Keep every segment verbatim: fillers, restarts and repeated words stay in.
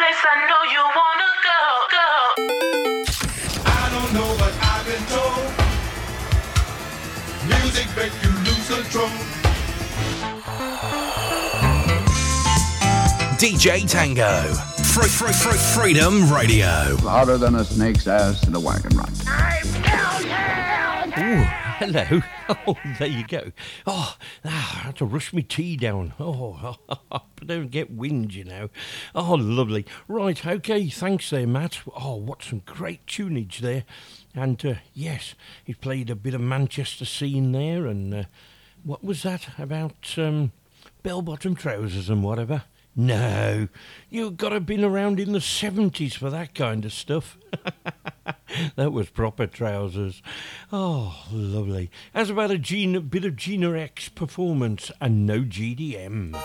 place I know you wanna go, go. I don't know, but I've been told music makes you lose control. D J Tango, free, free, free, Freedom Radio. Harder than a snake's ass in a wagon run. Oh, hello. Oh, there you go. Oh, ah, I had to rush my tea down. Oh, I don't get wind, you know. Oh, lovely. Right, okay, thanks there, Matt. Oh, what some great tunage there. And, uh, yes, he played a bit of Manchester scene there, and uh, what was that about um, bell-bottom trousers and whatever? No, you've got to have been around in the seventies for that kind of stuff. That was proper trousers. Oh, lovely. As about a Gina, bit of Gina X performance and no G D M.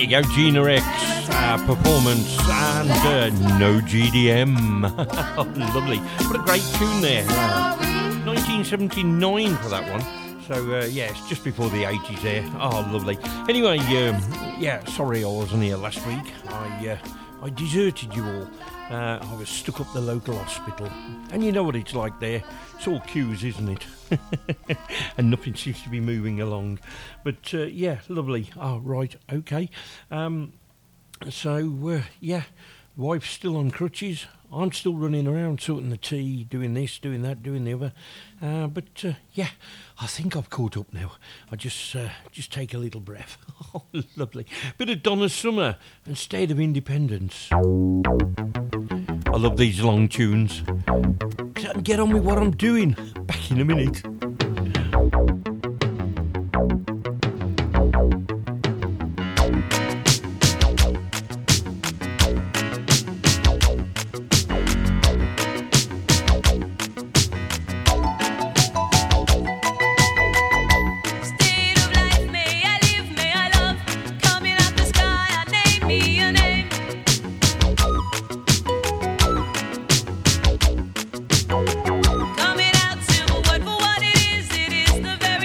you go, Gina X uh, performance and uh, no G D M. Oh, lovely. What a great tune there. Uh, nineteen seventy-nine for that one. So, uh, yeah, it's just before the eighties there. Oh, lovely. Anyway, um, yeah, sorry I wasn't here last week. I uh, I deserted you all. Uh, I was stuck up the local hospital. And you know what it's like there. It's all queues, isn't it? And nothing seems to be moving along. But, uh, yeah, lovely. Oh, right, okay. Um, so, uh, yeah, wife's still on crutches. I'm still running around sorting the tea, doing this, doing that, doing the other. Uh, but, uh, yeah, I think I've caught up now. I just uh, just take a little breath. Oh, lovely. Bit of Donna Summer and State of Independence. I love these long tunes. Get on with what I'm doing. Back in a minute. Coming out silver, word for what it is, it is the very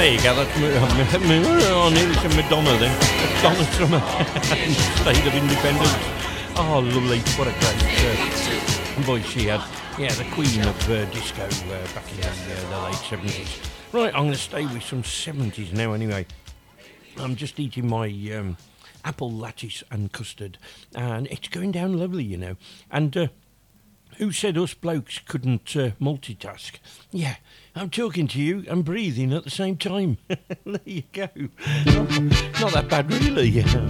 There you go. That's oh, nearly some Madonna then. Donna Summer, State of Independence. Oh, lovely! What a great uh, voice she had. Yeah, the queen of uh, disco uh, back in the, uh, the late seventies. Right, I'm going to stay with some seventies now. Anyway, I'm just eating my um, apple lattice and custard, and it's going down lovely, you know. And uh, who said us blokes couldn't uh, multitask? Yeah, I'm talking to you and breathing at the same time. There you go. Oh, not that bad, really. Yeah.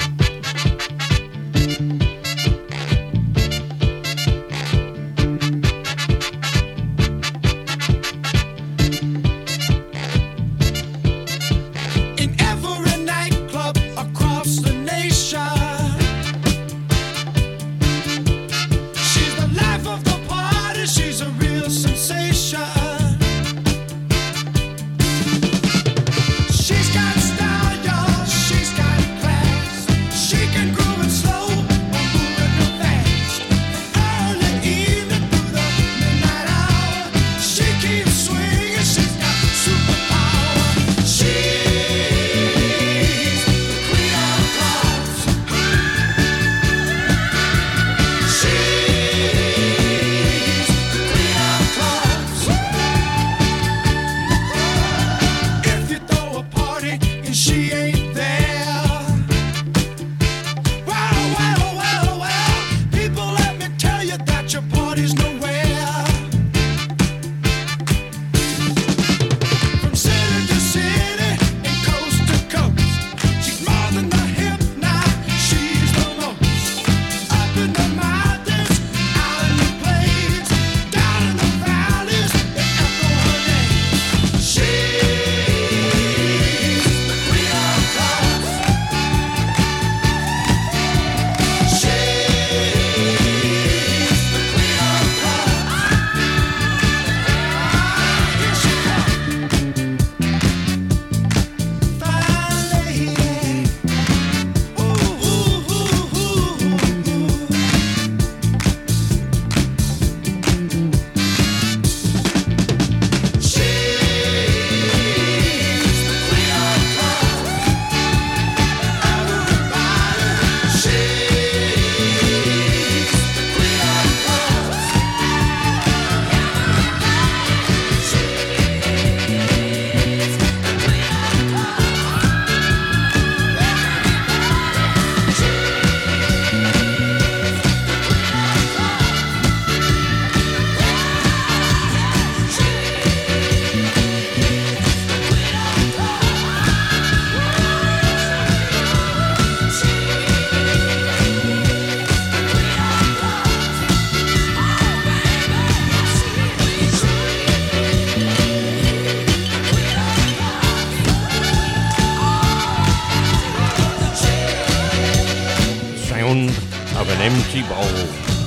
Of an empty bowl.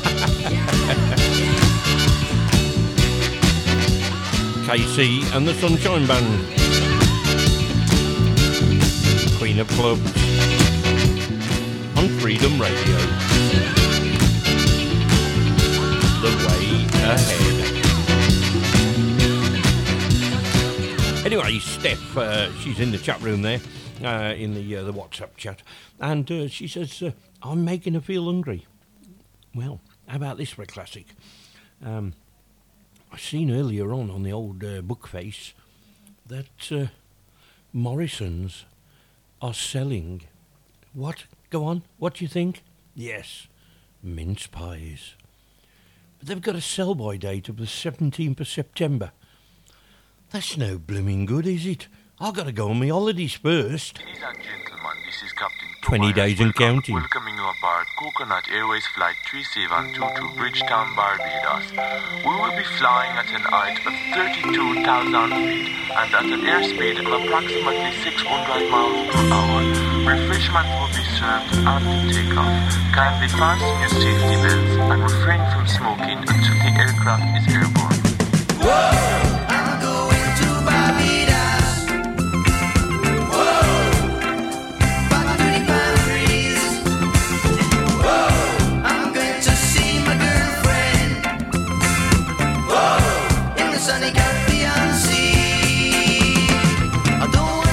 K C and the Sunshine Band. Queen of Clubs. On Freedom Radio. The way ahead. Anyway, Steph, uh, she's in the chat room there, uh, in the uh, the WhatsApp chat, and uh, she says, uh, I'm making her feel hungry. Well, how about this for a classic? Um, I've seen earlier on on the old uh, book face that uh, Morrison's are selling, what? Go on, what do you think? Yes, mince pies. But they've got a sell-by date of the seventeenth of September. That's no blooming good, is it? I've got to go on my holidays first. Ladies and gentlemen, this is Captain twenty days and counting. Welcoming you aboard Coconut Airways Flight three seven two to Bridgetown, Barbados. We will be flying at an height of thirty-two thousand feet and at an airspeed of approximately six hundred miles per hour. Refreshment will be served after takeoff. Kindly fasten your safety belts and refrain from smoking until the aircraft is airborne. Whoa! I'm going to Barbados. Whoa! Back to the palm trees. Whoa! I'm going to see my girlfriend. Whoa! In the sunny Caribbean Sea. I don't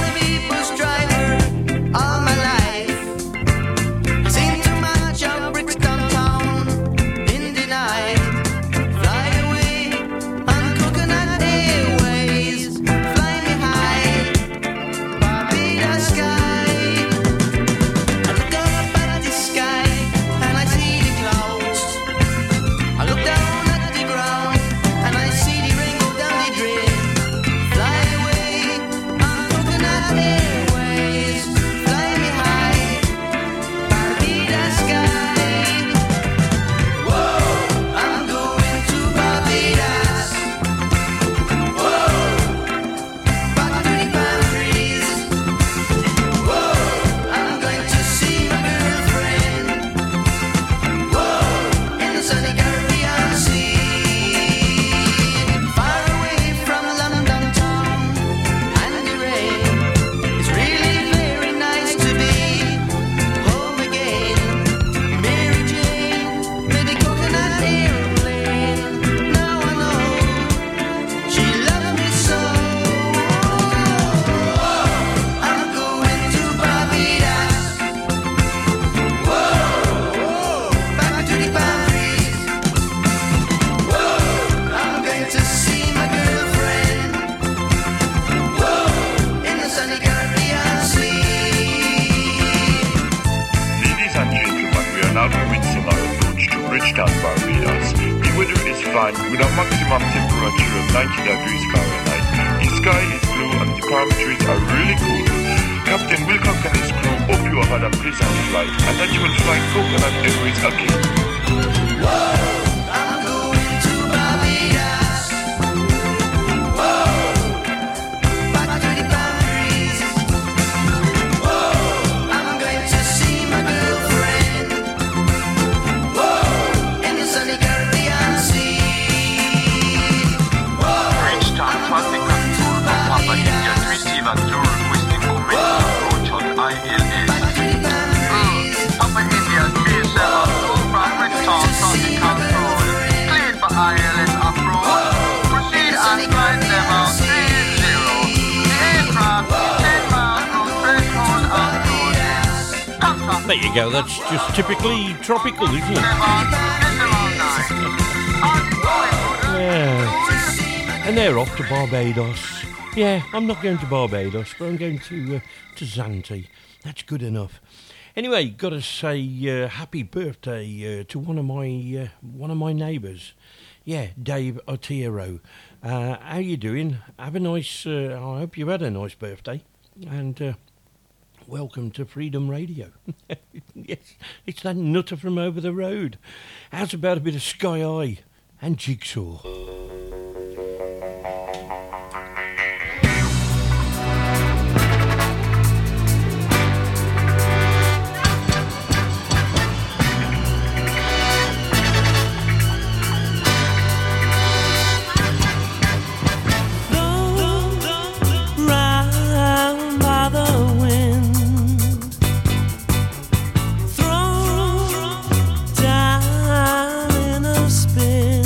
Bridgetown, Barbados. The weather is fine with a maximum temperature of ninety degrees Fahrenheit. The sky is blue and the palm trees are really cool. Captain Wilcox and his crew hope you have had a pleasant flight and that you will fly Coconut Airways again. Whoa, I'm going to Barbados. Whoa, back to the palm trees. Whoa, I'm going to see my girlfriend. Whoa, in the sunny Caribbean Sea. Whoa, Bridgetown traffic control from Papa India to receive and to requesting commitment approach on I L S. Papa India three seven two from Bridgetown traffic control. Clear for I L S approach. Proceed and flight level three zero. The aircraft is ten miles from threshold approach. Contact There you go. That's just typically tropical, isn't it? level decimal nine. How's it going, brother? Yeah. And they're off to Barbados. Yeah, I'm not going to Barbados, but I'm going to uh, to Zante. That's good enough. Anyway, got to say uh, happy birthday uh, to one of my uh, one of my neighbours. Yeah, Dave Otero. Uh, how you doing? Have a nice. Uh, I hope you had a nice birthday, and uh, welcome to Freedom Radio. Yes, it's that nutter from over the road. How's about a bit of Sky Eye and Jigsaw? Round by the wind, thrown down in a spin.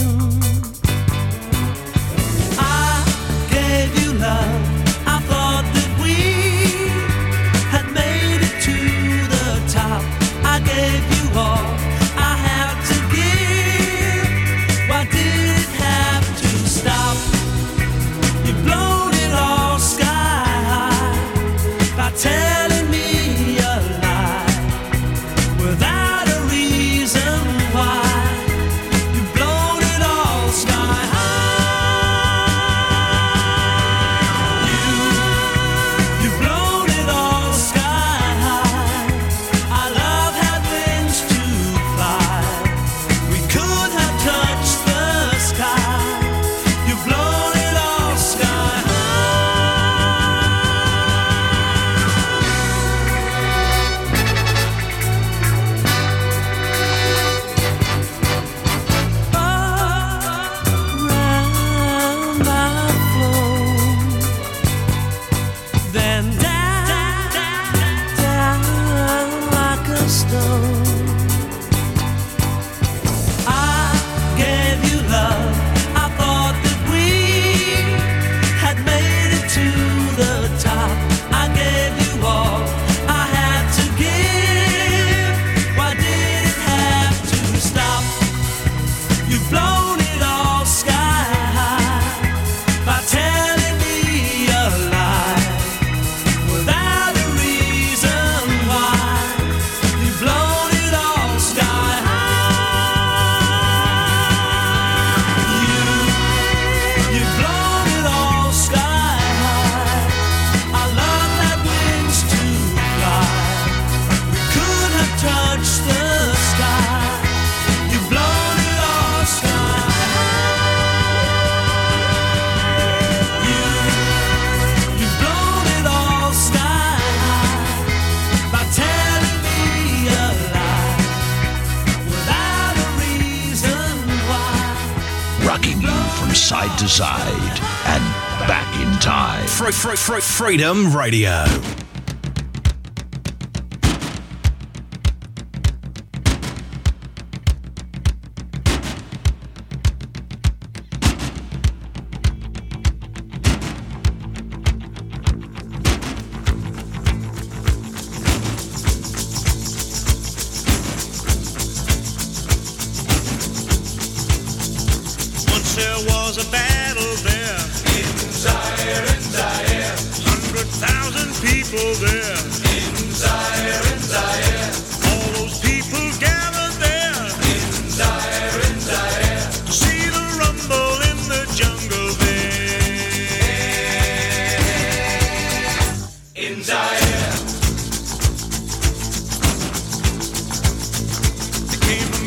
I gave you love. I thought that we had made it to the top. I gave you all I had to give. Why did it have to stop? You've blown it all sky high by telling me a lie without a reason why. You've blown it all sky high. You, you've blown it all sky high. Our love had wings to fly. We could have touched the sky. You've blown it all sky high. Around my flow, then down, down like a stone. I gave you love. I thought that we had made it to the top. I gave you all I had to give. Why did it have to stop? You've blown it all sky high by telling me a lie without a reason why. You've blown it all sky high. You, you've blown it all sky high. Our love had wings to fly. We could have touched the sky. You've blown it all sky high. You, you've blown it all sky high by telling me a lie without a reason why. Rocking you from side to side and back in time. Fre- fre- fre- Freedom Radio. Once there was a battle there, in Zaire, in Zaire. Hundred thousand people there, in Zaire, in Zaire. All those people gathered there, in Zaire.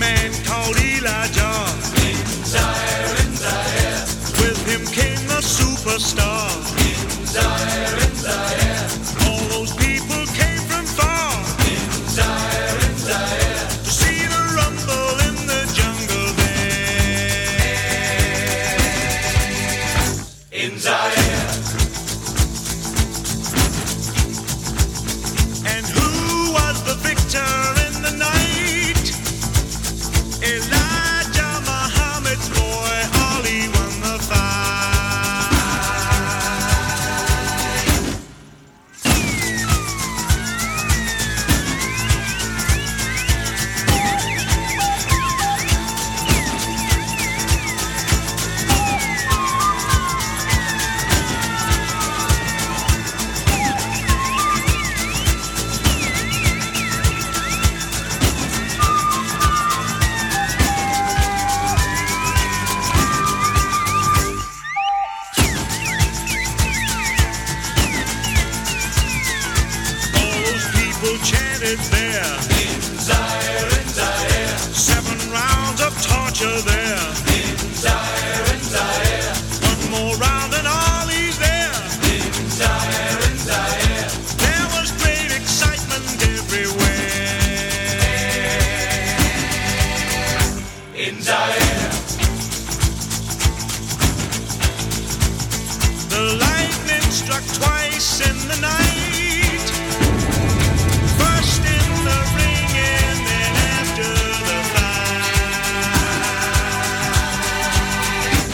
man called Elijah. In Zaire, in Zaire. With him came the superstar. In Zaire, in Zaire. All those people came from far. In Zaire, in Zaire. To see the rumble in the jungle there. In Zaire. And who was the victor in the night? Elijah Muhammad's boy, Ali won the fight. All those people chanted there. In Zaire, in Zaire. Seven rounds of torture there. In Zaire, in Zaire. One more round and Ali's there. In Zaire, in Zaire. There was great excitement everywhere. In Zaire. The lightning struck twice in the night. First in the ring and then after the fight.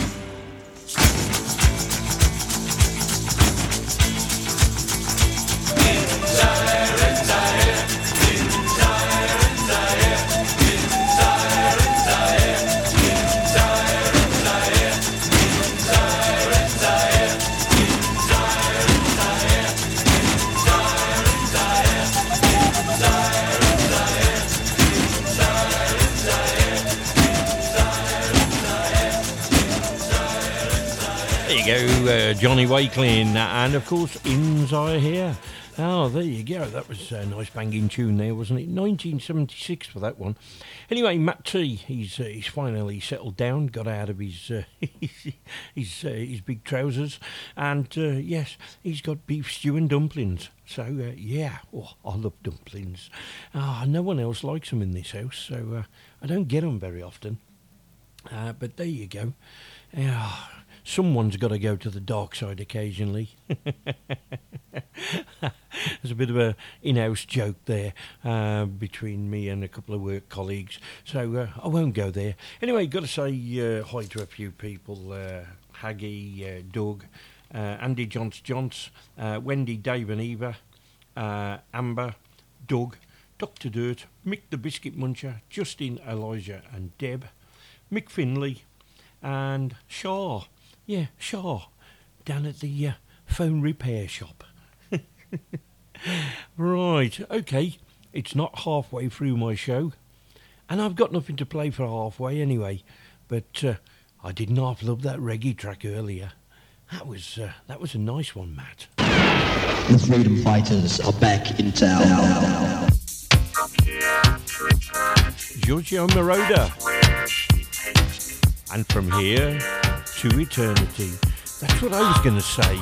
In Zaire, in Zaire. In Zaire, in Zaire. In Zaire, in Zaire. In Zaire, in Zaire. In Zaire, in Zaire. In Zaire, in Zaire. There you go, uh, Johnny Wakelin, and of course, In Zaire here. Oh, there you go. That was a nice banging tune there, wasn't it? nineteen seventy-six for that one. Anyway, Matt T, he's uh, he's finally settled down, got out of his uh, his his, uh, his big trousers, and uh, yes, he's got beef stew and dumplings. So uh, yeah, oh, I love dumplings. Ah, no one else likes them in this house, so uh, I don't get them very often. Uh, but there you go. Yeah. Someone's got to go to the dark side occasionally. There's a bit of a in-house joke there uh, between me and a couple of work colleagues, so uh, I won't go there. Anyway, got to say uh, hi to a few people. Uh, Haggy, uh, Doug, uh, Andy Johns-Johns, uh, Wendy, Dave and Eva, uh, Amber, Doug, Doctor Dirt, Mick the Biscuit Muncher, Justin, Elijah and Deb, Mick Finley and Shaw. Yeah, Shaw, down at the uh, phone repair shop. Right, okay, it's not halfway through my show, and I've got nothing to play for halfway anyway, but uh, I did not love that reggae track earlier. That was uh, that was a nice one, Matt. The freedom fighters are back in town. Giorgio Moroder. And from here to eternity. That's what I was going to say.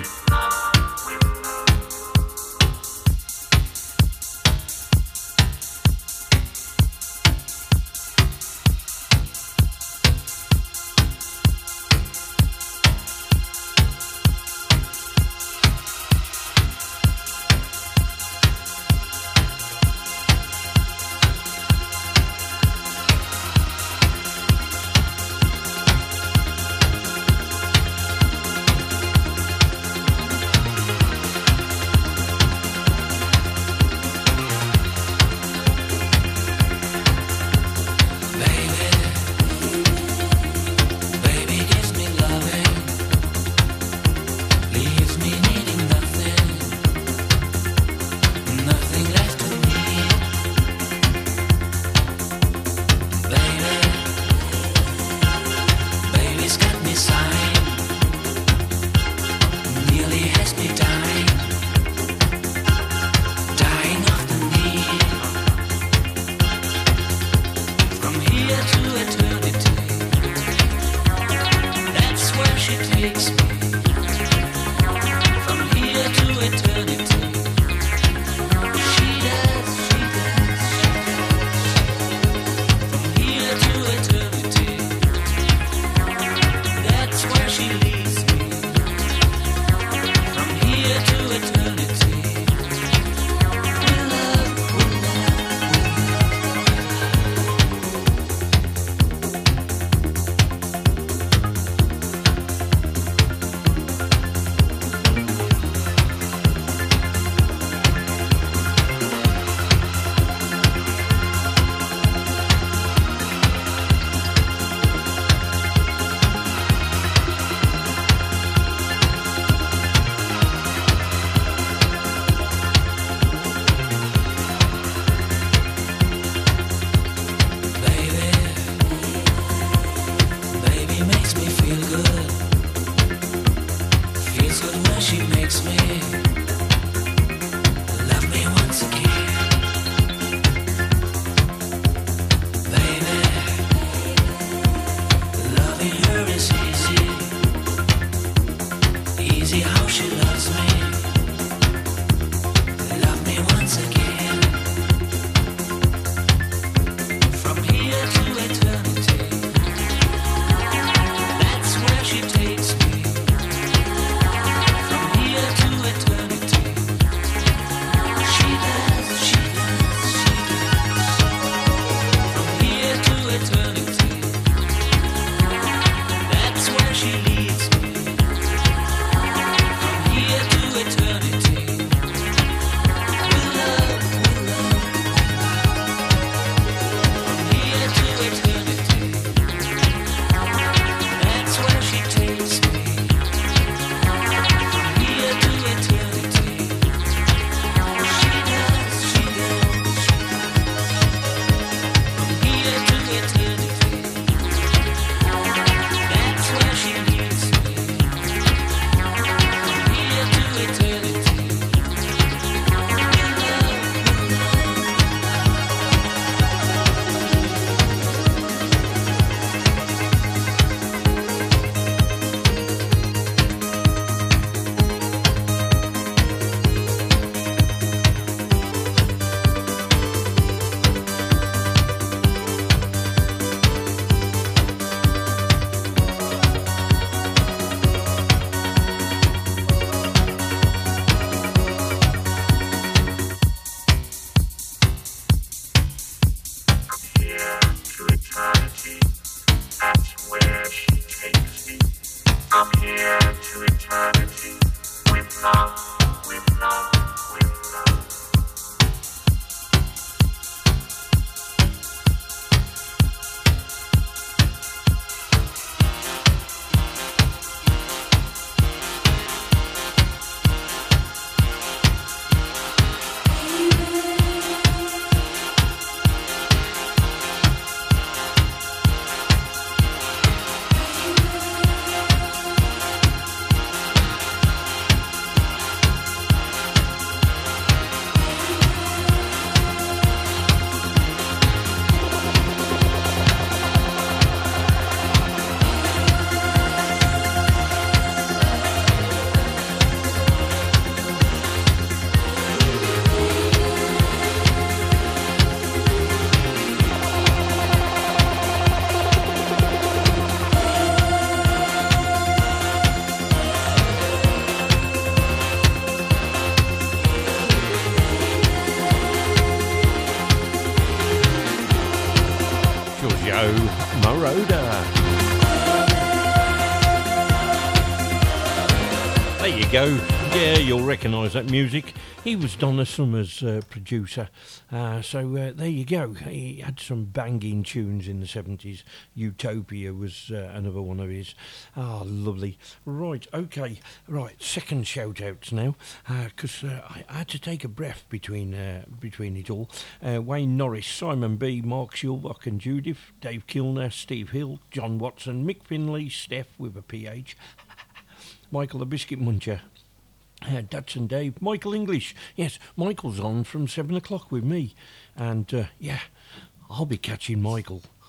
There you go. Yeah, you'll recognise that music. He was Donna Summer's uh, producer. Uh, so uh, there you go. He had some banging tunes in the seventies. Utopia was uh, another one of his. Ah, oh, lovely. Right, okay. Right, second shout-outs now. Because uh, uh, I, I had to take a breath between uh, between it all. Uh, Wayne Norris, Simon B, Mark Shilbach and Judith, Dave Kilner, Steve Hill, John Watson, Mick Finley, Steph with a P H, Michael the Biscuit Muncher, uh, Dutson Dave, Michael English. Yes, Michael's on from seven o'clock with me. And, uh, yeah, I'll be catching Michael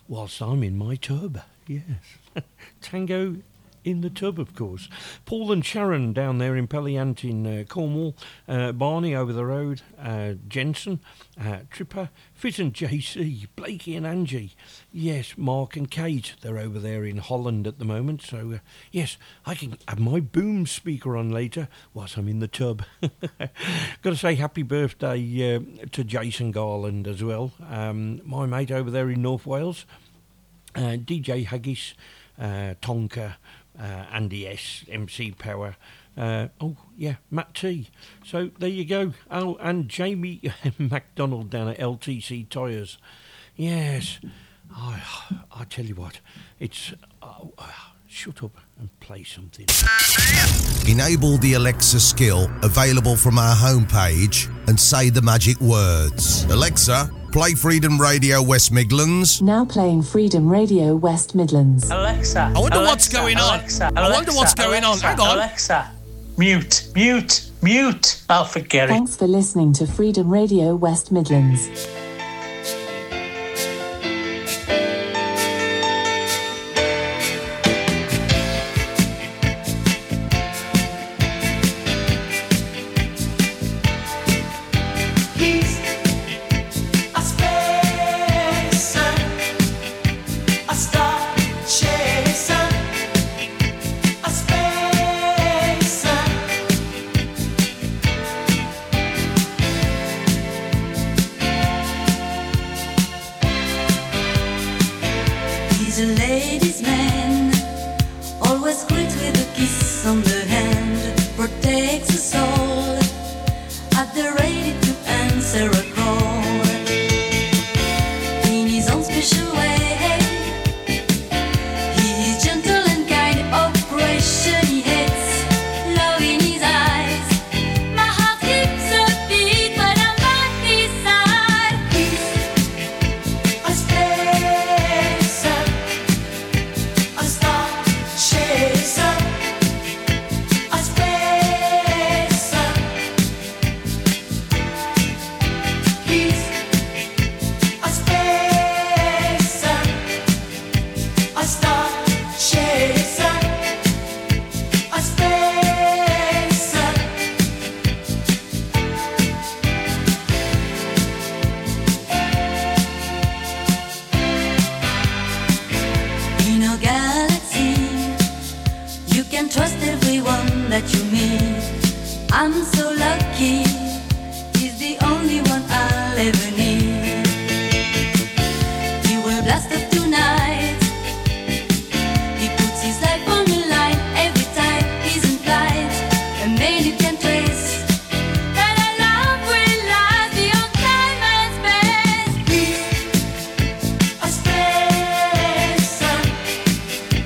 whilst I'm in my tub. Yes. Tango in the tub, of course. Paul and Sharon down there in Pelliant in uh, Cornwall. Uh, Barney over the road. Uh, Jensen. Uh, Tripper. Fit and J C. Blakey and Angie. Yes, Mark and Kate. They're over there in Holland at the moment. So, uh, yes, I can have my boom speaker on later whilst I'm in the tub. Got to say happy birthday uh, to Jason Garland as well. Um, my mate over there in North Wales. Uh, D J Haggis. Uh, Tonka. Uh, Andy S, M C Power, uh, oh yeah, Matt T. So there you go. Oh, and Jamie MacDonald down at L T C Tyres. Yes, I, I tell you what, it's oh, uh, shut up and play something. Enable the Alexa skill available from our homepage and say the magic words. Alexa, play Freedom Radio West Midlands. Now playing Freedom Radio West Midlands. Alexa. I wonder Alexa, what's going on. Alexa, I wonder what's going Alexa, on. Hang on. Alexa. Mute, mute, mute. I'll forget it. Thanks for listening to Freedom Radio West Midlands.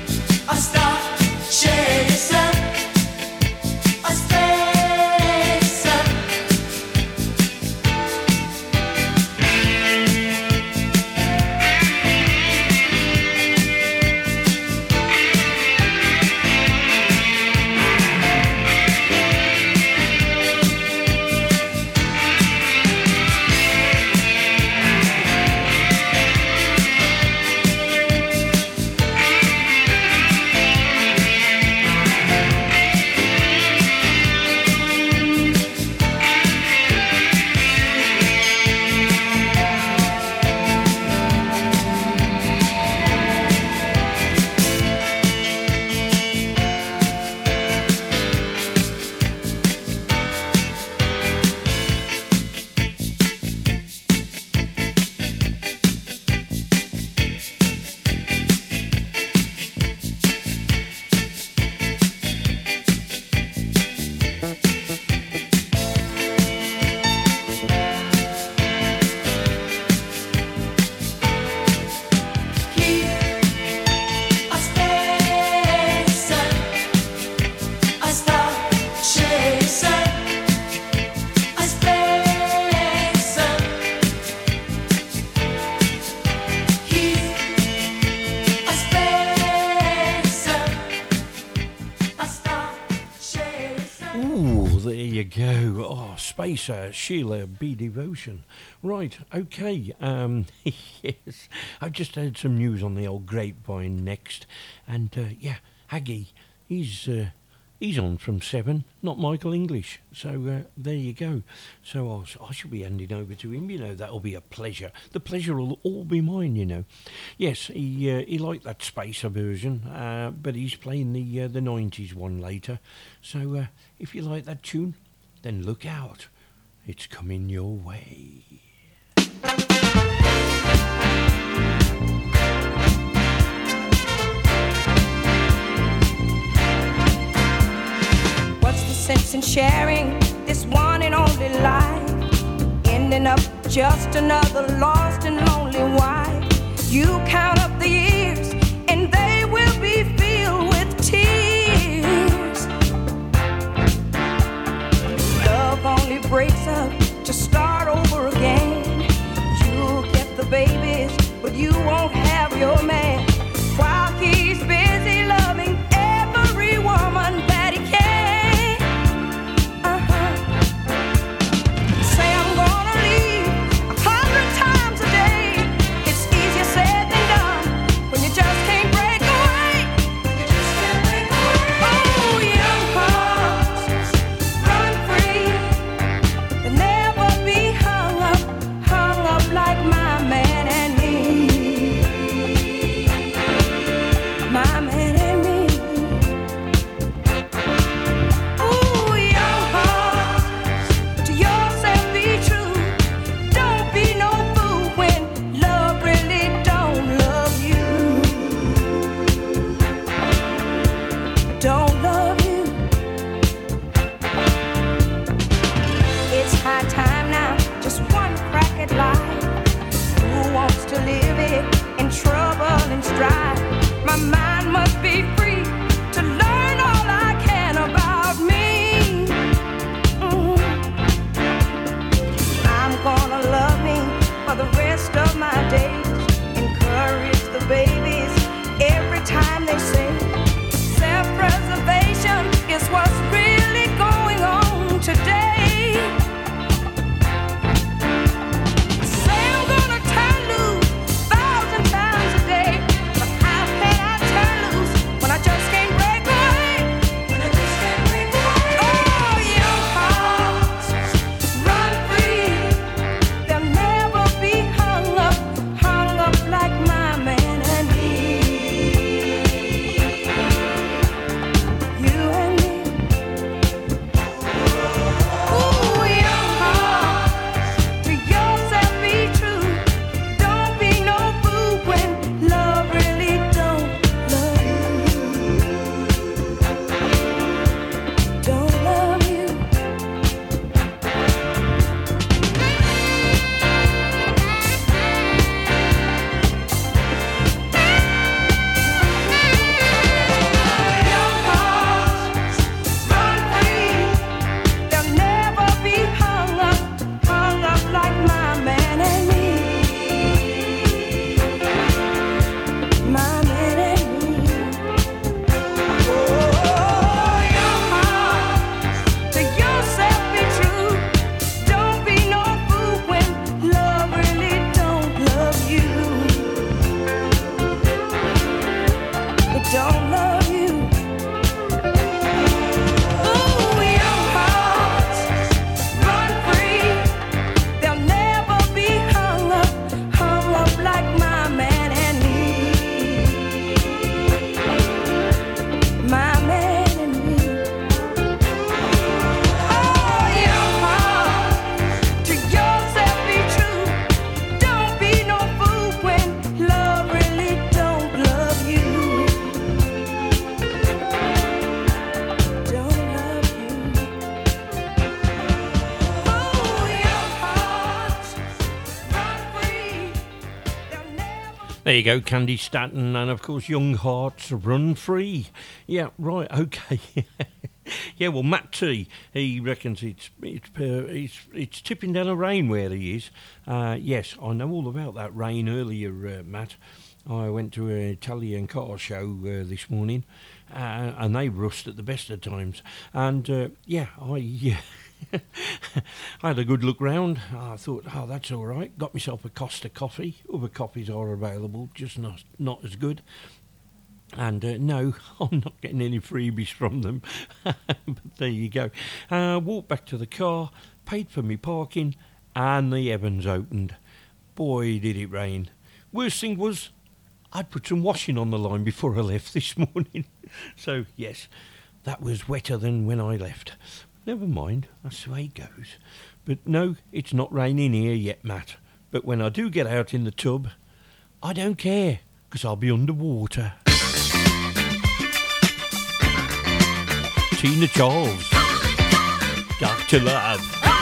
Space go. Oh, Spacer, Sheila B. Devotion. Right, okay. Um, yes, I've just heard some news on the old grapevine next. And, uh, yeah, Haggy, he's... Uh, He's on from seven, not Michael English. So uh, there you go. So I'll, I shall be handing over to him. You know, that'll be a pleasure. The pleasure will all be mine, you know. Yes, he uh, he liked that Spacer version, uh, but he's playing the uh, the nineties one later. So uh, if you like that tune, then look out. It's coming your way. Sense in sharing this one and only life, ending up just another lost and lonely wife. You count up the years and they will be filled with tears. Love only breaks up to start over again. You'll get the babies, but you won't have your man, while he's busy loving every woman that he can. There you go, Candy Staton, and of course Young Hearts Run Free. Yeah, right, okay. Yeah, well, Matt T, he reckons it's it's uh, it's, it's tipping down a rain where he is. Uh, yes, I know all about that rain earlier, uh, Matt. I went to an Italian car show uh, this morning, uh, and they rust at the best of times. And, uh, yeah, I... Yeah. I had a good look round. I thought, oh, that's all right. Got myself a Costa coffee. Other coffees are available, just not not as good. And uh, no, I'm not getting any freebies from them. But there you go. Uh, walked back to the car, paid for me parking, and the heavens opened. Boy, did it rain. Worst thing was, I'd put some washing on the line before I left this morning. So, yes, that was wetter than when I left. Never mind, that's the way it goes. But no, it's not raining here yet, Matt. But when I do get out in the tub, I don't care, because I'll be underwater. Tina Charles, Doctor Love.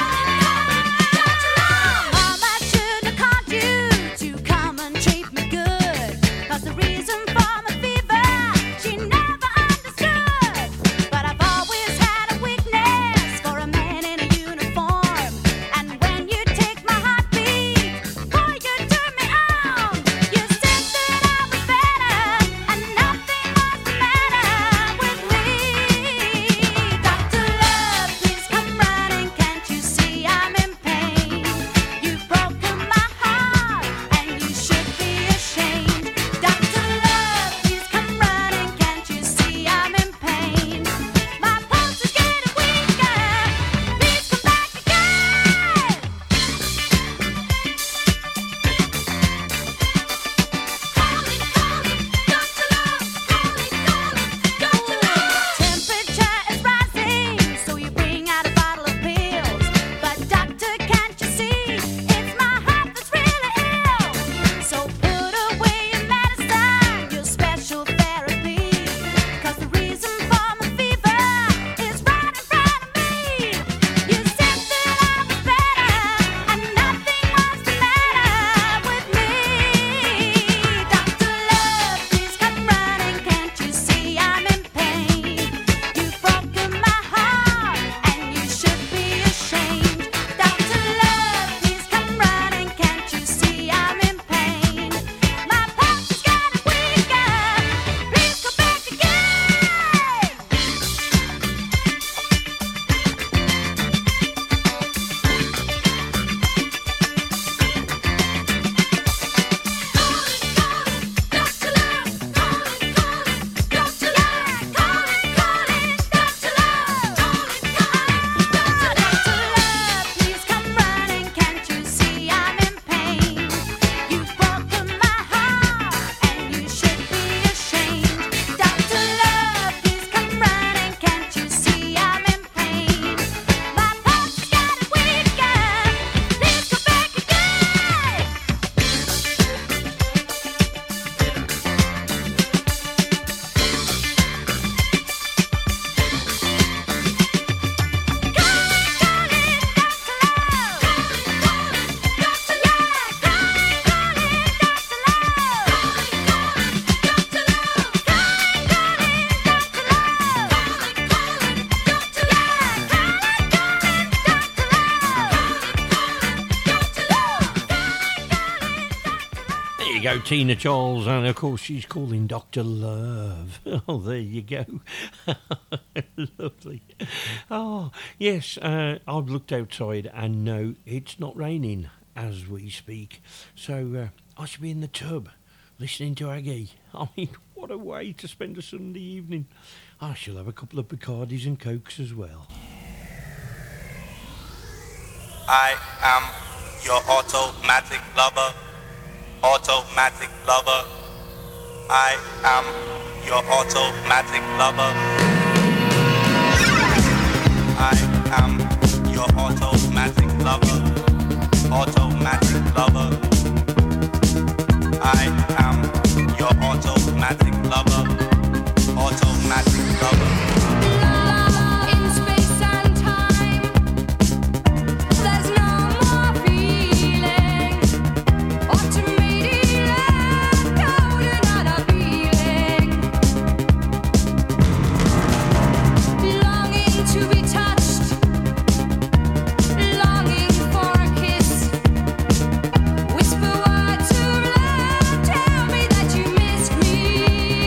Go, Tina Charles, and of course she's calling Doctor Love. Oh, there you go. Lovely. Oh, yes, uh, I've looked outside and no, it's not raining as we speak. So uh, I should be in the tub listening to Aggie. I mean, what a way to spend a Sunday evening. I shall have a couple of Bacardis and Cokes as well. I am your automatic lover. Automatic lover. I am your automatic lover. I am your automatic lover. Automatic lover. I am your automatic lover. Automatic lover. Whisper word to love, tell me that you miss me.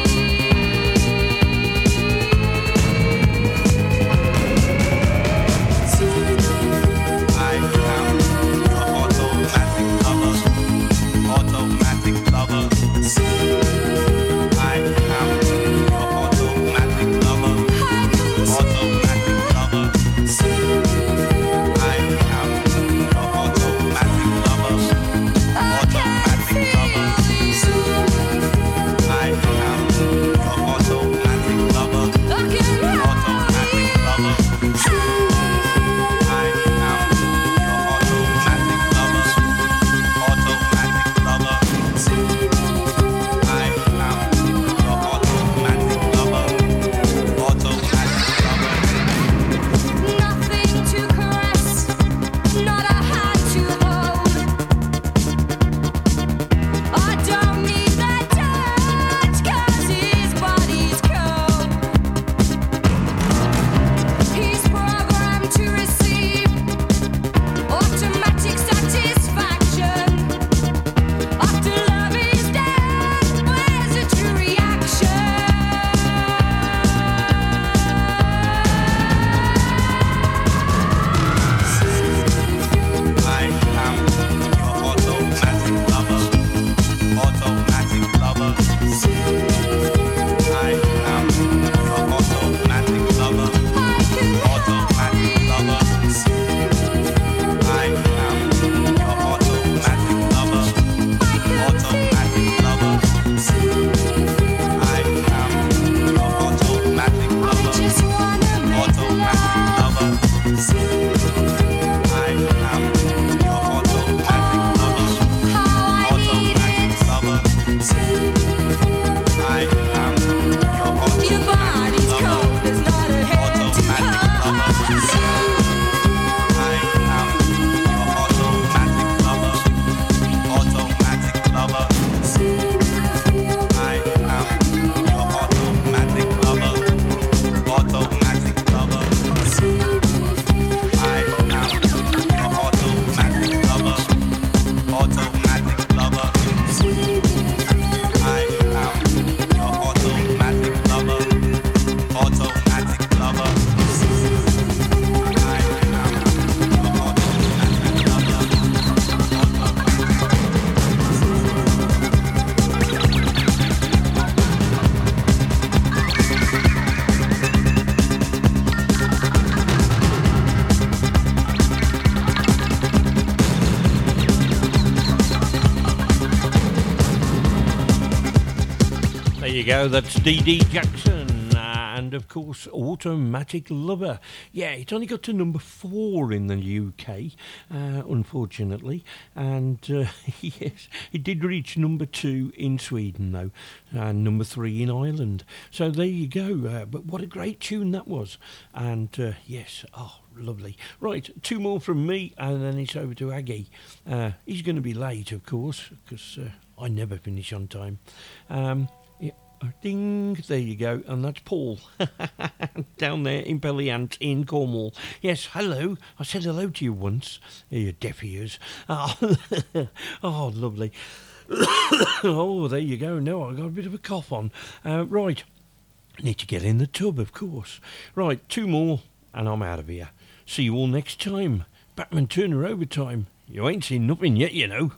There you go, that's Dee Dee Jackson, uh, and of course Automatic Lover. Yeah, it's only got to number four in the U K, uh, unfortunately, and uh, yes, it did reach number two in Sweden though, and number three in Ireland. So there you go, uh, but what a great tune that was, and uh, yes, oh, lovely. Right, two more from me, and then it's over to Aggie. Uh, he's going to be late, of course, because uh, I never finish on time. Um, yeah, ding, there you go, and that's Paul, down there in Belliant in Cornwall. Yes, hello, I said hello to you once. You deaf ears. Oh, oh lovely. Oh, there you go. No, I got a bit of a cough on. Uh, right, need to get in the tub, of course. Right, two more, and I'm out of here. See you all next time. Batman Turner Overtime. You ain't seen nothing yet, you know.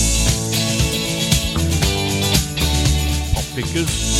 Pop pickers.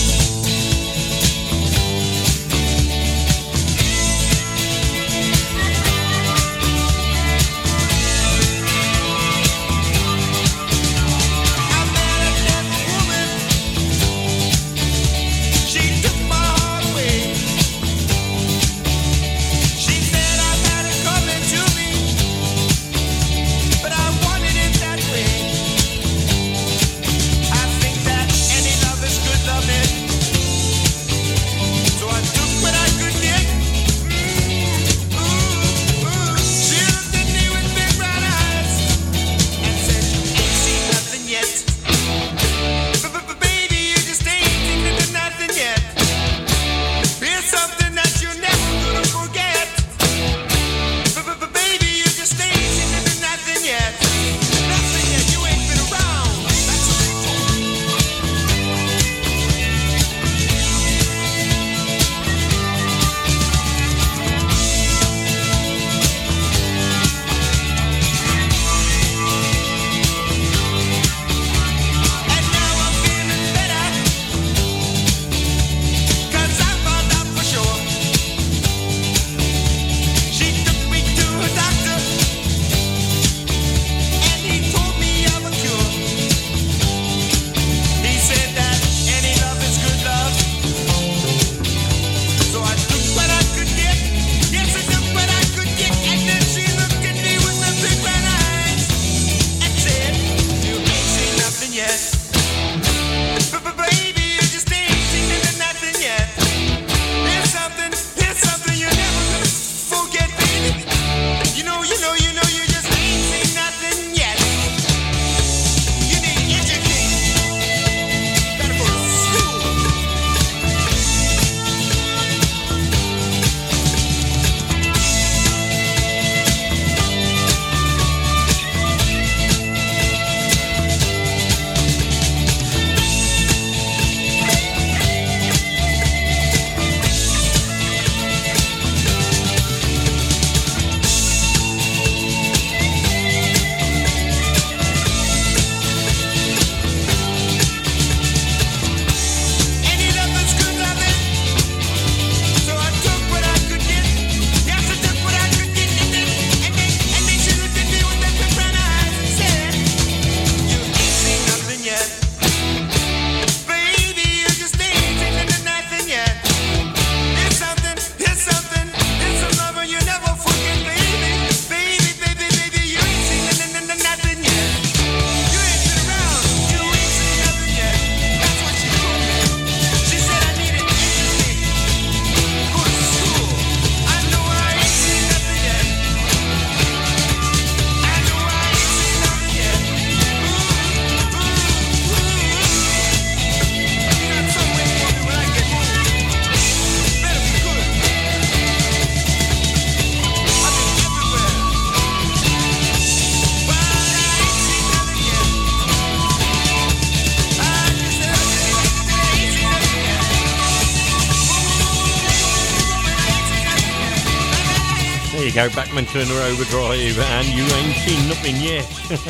Go Backman Turner Overdrive, and you ain't seen nothing yet.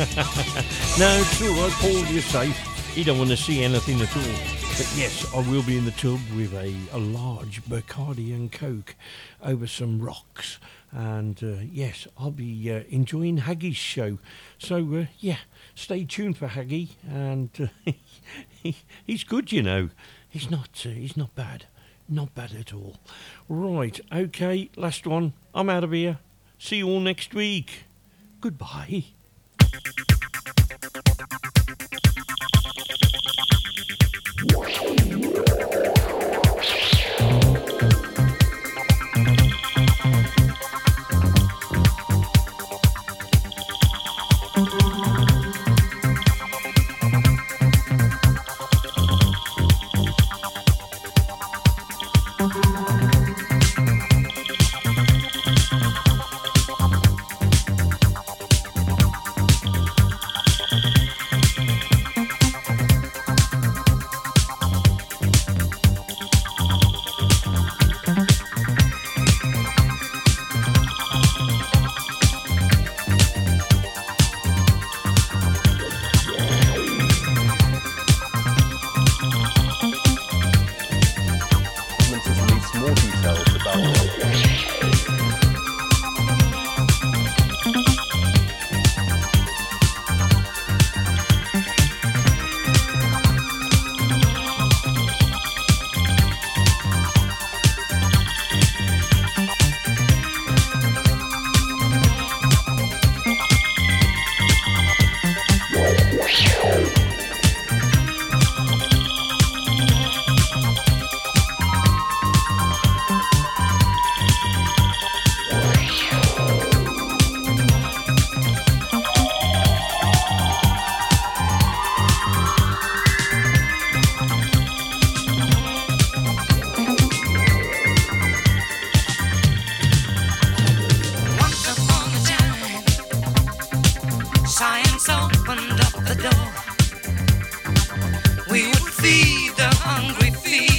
No, it's all right, Paul, you're safe. You don't want to see anything at all. But yes, I will be in the tub with a, a large Bacardi and Coke over some rocks. And uh, yes, I'll be uh, enjoying Haggie's show. So uh, yeah, stay tuned for Haggie. And uh, he, he's good, you know. He's not. Uh, he's not bad. Not bad at all. Right. Okay. Last one. I'm out of here. See you all next week. Goodbye. Science opened up the door. We would feed the hungry feet.